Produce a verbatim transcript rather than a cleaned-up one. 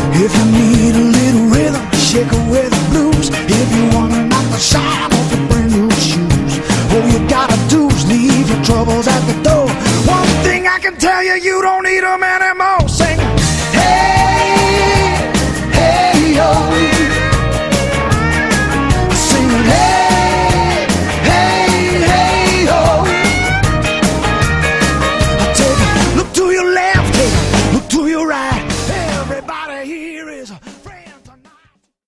If you need a little rhythm, shake away